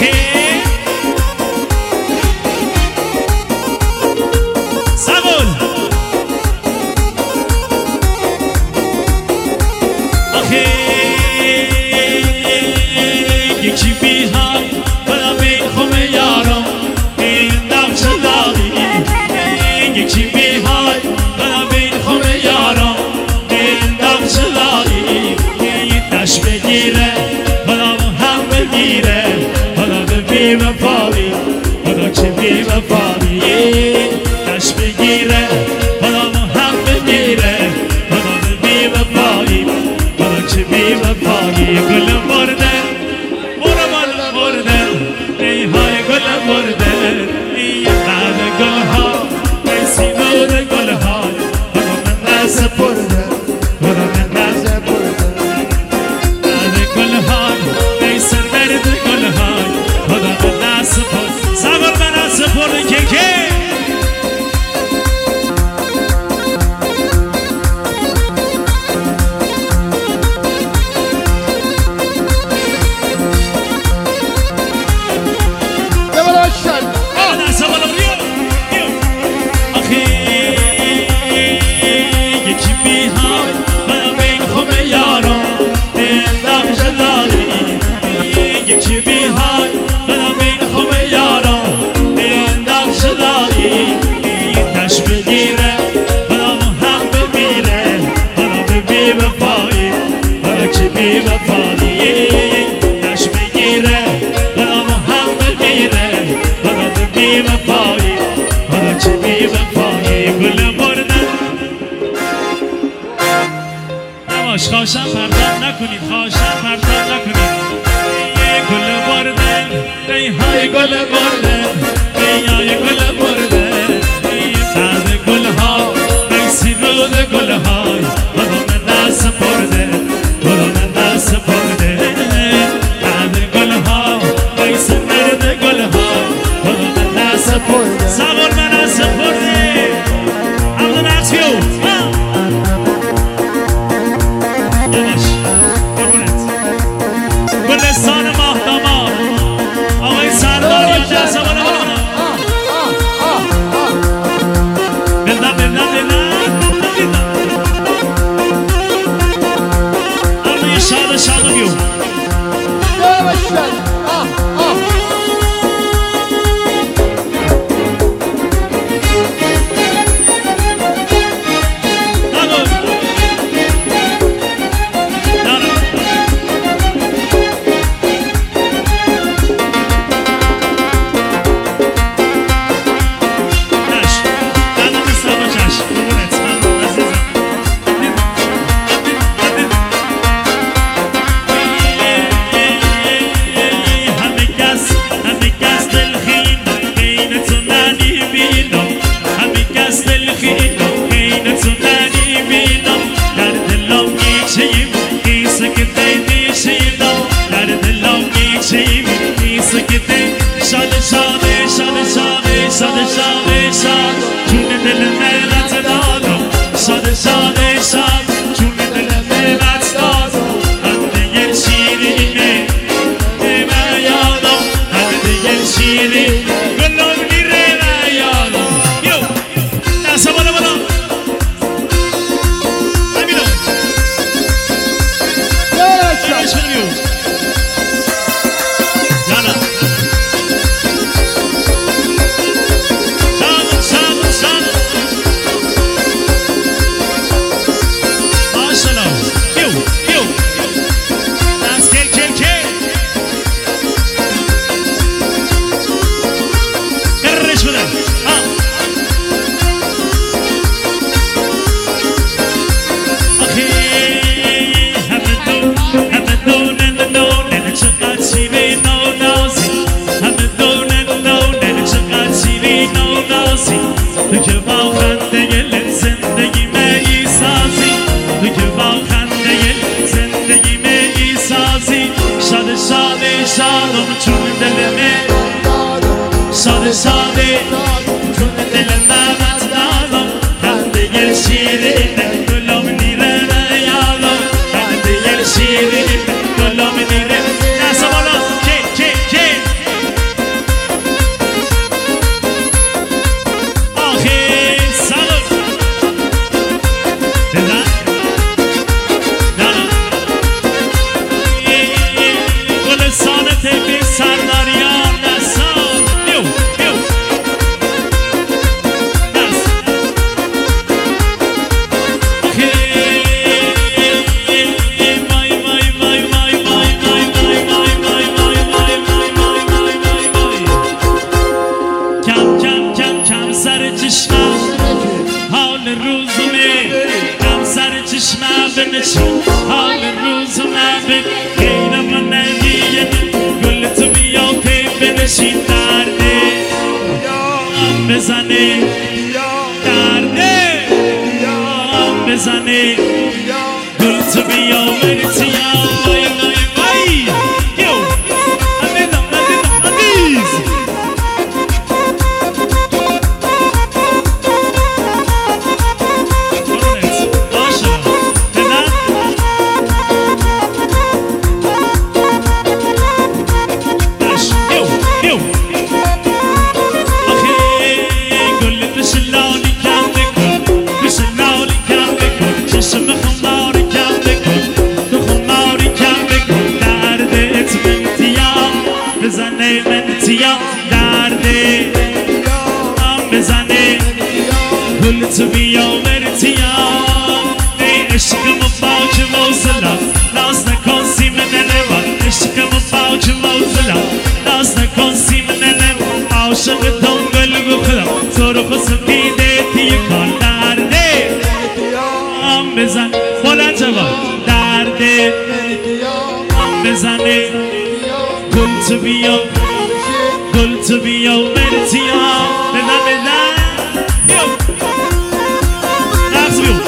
خواهشم پرداخت نکنید، خواهشم پرداخت نکنید. گل برده ای های گل برده ای های گل برده بعد گل ها ای سیرود گل های خدا دست برده خدا دست برده بعد گل ها ای سرد گل ها خدا دست برده سوار من دست برده عبد نقصیو گلستان ماهداماد آقای سردار یا جلسه بالا بلدم همه شاد بیو مرتیا درده هم بزنه گل تو بیا مرتیا ای عشق مفاج موزلا ناز نکن سیم ننوان عشق مفاج موزلا ناز نکن سیم ننوان عاشق دنگل بخلا تو رو خسم دیده تی کار درده هم بزن بلند جواب درده هم بزنه گل تو بیا مرتیا بزن بیو نفس بیو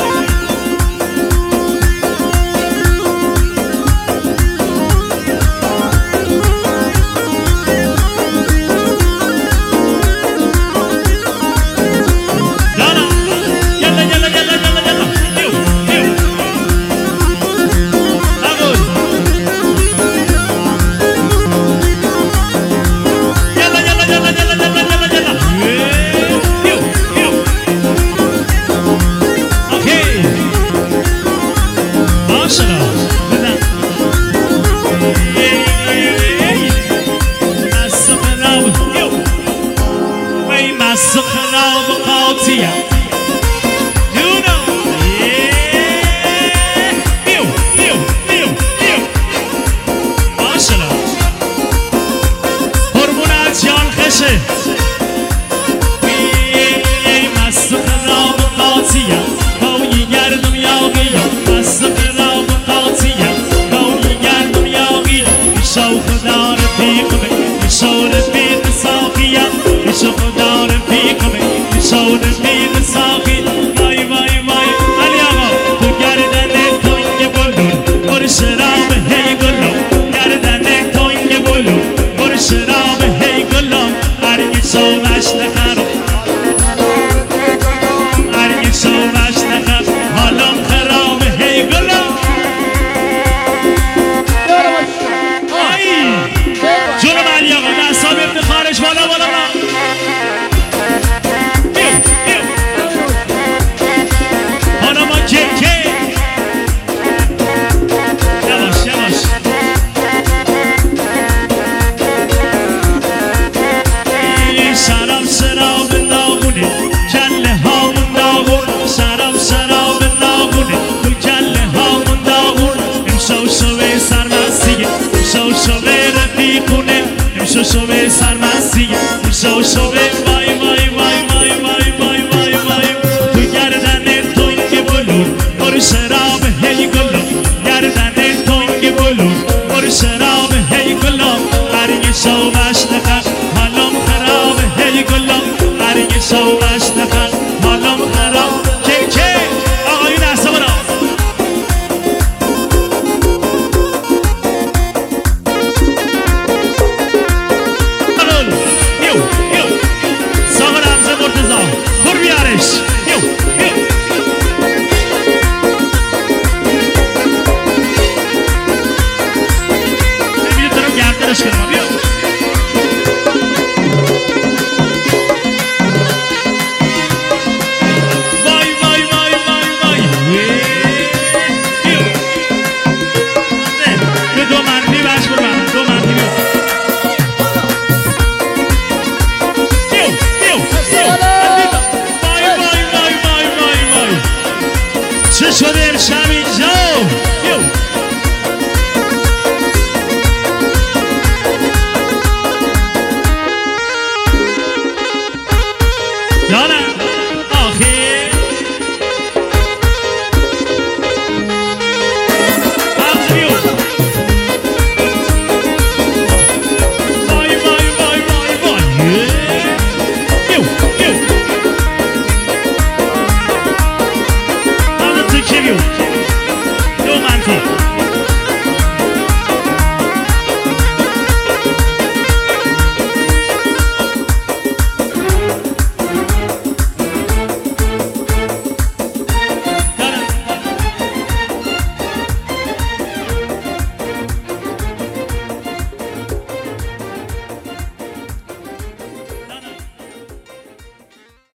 شوشوه سرمستیه شوشوه وای وای وای وای وای وای وای وای تو گردن تنگ بلور پر شراب هی گلم گردن تنگ بلور پر شراب هی گلم هر یه شوش نخن حالم خراب هی گلم هر یه شوش نخن حالم خراب که آقای نحسه برا Let's go.